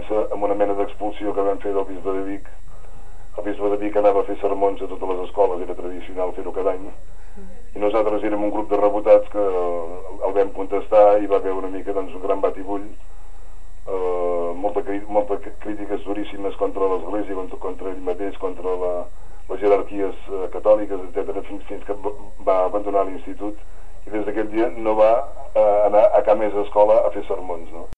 comença amb una mena d'expulsió que vam fer del bisbe de Vic. El bisbe de Vic anava a fer sermons a totes les escoles, era tradicional fer-ho cada any, i nosaltres érem un grup de rebotats que el vam contestar i va haver una mica un gran batibull, moltes crítiques duríssimes contra l'Església, contra ell mateix, contra les jerarquies catòliques, etc., fins que va abandonar l'institut, i des d'aquell dia no va anar a cap més escola a fer sermons, no?